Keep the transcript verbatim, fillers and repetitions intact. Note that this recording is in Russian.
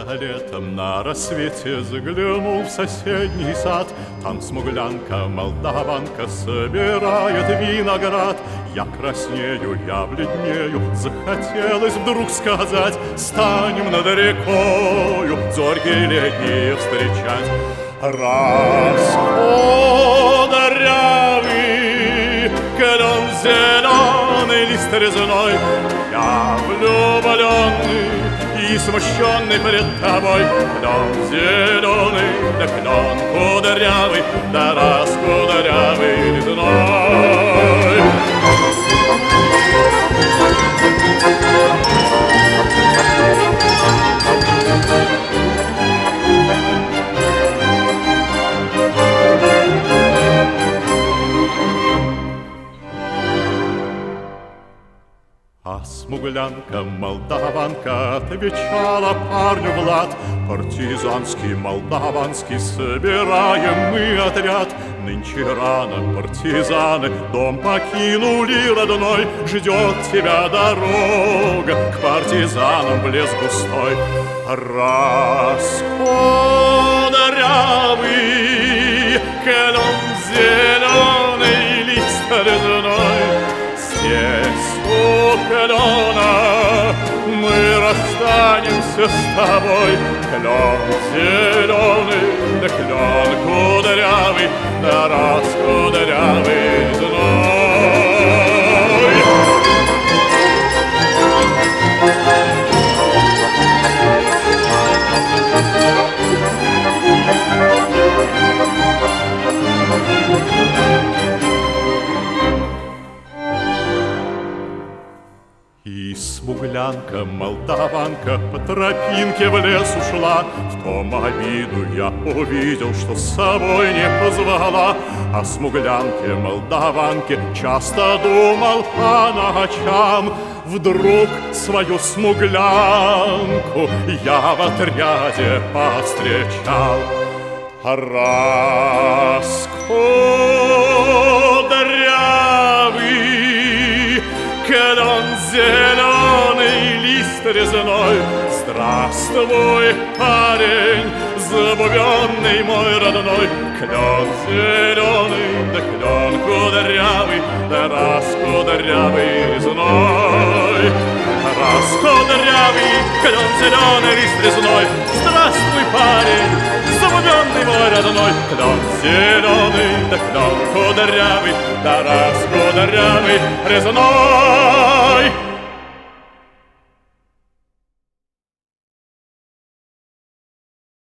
Летом на рассвете заглянул в соседний сад. Там смуглянка, молдаванка собирает виноград. Я краснею, я бледнею, захотелось вдруг сказать: станем над рекою зорьки летние встречать. Раскодарявый клен зеленый, лист резной, я влюбленный и смущенный пред тобой. Клен зеленый, да клен кудрявый, да раскудрявый резной. А смуглянка, молдаванка отвечала парню Влад: партизанский, молдаванский, собираем мы отряд. Нынче рано, партизаны, дом покинули родной. Ждет тебя дорога к партизанам в лес густой. Раскудрявый клен зеленый, лист резной, здесь у клена мы расстанемся с тобой. Клен зеленый, да клен кудрявый, да раскудрявый резной. И смуглянка, молдаванка по тропинке в лес ушла. В том обиду я увидел, что с собой не позвала. О смуглянке, молдаванке часто думал по ночам. Вдруг свою смуглянку я в отряде повстречал. Раскудрявый клен зеленый, лист резной, здравствуй, парень, забубенный мой родной. Клен зеленый, да клен кудрявый, да раскудрявый резной. Раскудрявый клен зеленый, лист резной, здравствуй, парень, забубенный мой родной. Клен зеленый, да клен кудрявый, да раскудрявый резной.